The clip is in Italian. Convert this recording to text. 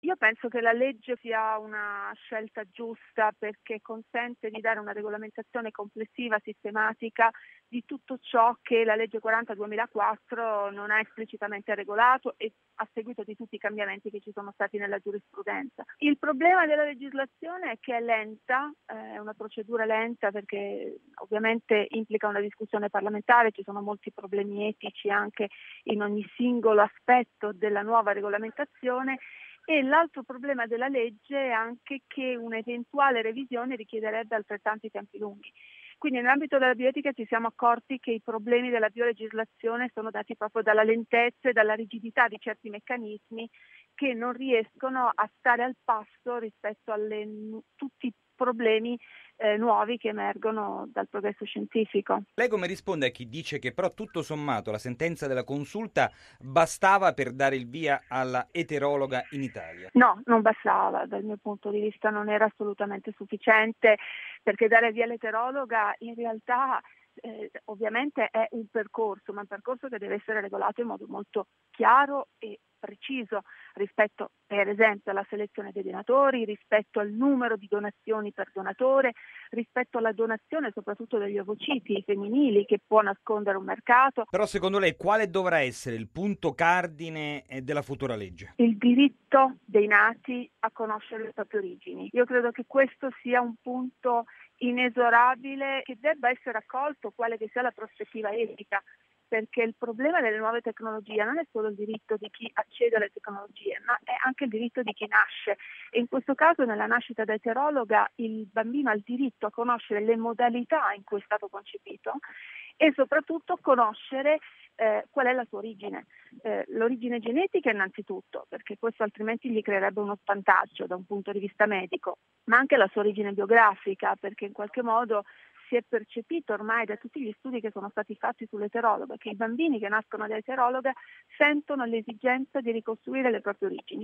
Io penso che la legge sia una scelta giusta perché consente di dare una regolamentazione complessiva, sistematica di tutto ciò che la legge 40/2004 non ha esplicitamente regolato e a seguito di tutti i cambiamenti che ci sono stati nella giurisprudenza. Il problema della legislazione è che è lenta, è una procedura lenta perché ovviamente implica una discussione parlamentare, ci sono molti problemi etici anche in ogni singolo aspetto della nuova regolamentazione. E l'altro problema della legge è anche che un'eventuale revisione richiederebbe altrettanti tempi lunghi. Quindi nell'ambito della bioetica ci siamo accorti che i problemi della biolegislazione sono dati proprio dalla lentezza e dalla rigidità di certi meccanismi che non riescono a stare al passo rispetto a tutti i problemi nuovi che emergono dal progresso scientifico. Lei come risponde a chi dice che però tutto sommato la sentenza della consulta bastava per dare il via alla eterologa in Italia? No, non bastava, dal mio punto di vista non era assolutamente sufficiente perché dare via all'eterologa in realtà ovviamente è un percorso, ma un percorso che deve essere regolato in modo molto chiaro e preciso rispetto per esempio alla selezione dei donatori, rispetto al numero di donazioni per donatore, rispetto alla donazione soprattutto degli ovociti femminili che può nascondere un mercato. Però secondo lei quale dovrà essere il punto cardine della futura legge? Il diritto dei nati a conoscere le proprie origini. Io credo che questo sia un punto inesorabile che debba essere accolto quale che sia la prospettiva etica, perché il problema delle nuove tecnologie non è solo il diritto di chi accede alle tecnologie, ma è anche il diritto di chi nasce. E in questo caso, nella nascita da eterologa, il bambino ha il diritto a conoscere le modalità in cui è stato concepito e soprattutto conoscere qual è la sua origine. L'origine genetica innanzitutto, perché questo altrimenti gli creerebbe uno svantaggio da un punto di vista medico, ma anche la sua origine biografica, perché in qualche modo si è percepito ormai da tutti gli studi che sono stati fatti sull'eterologa che i bambini che nascono da eterologa sentono l'esigenza di ricostruire le proprie origini.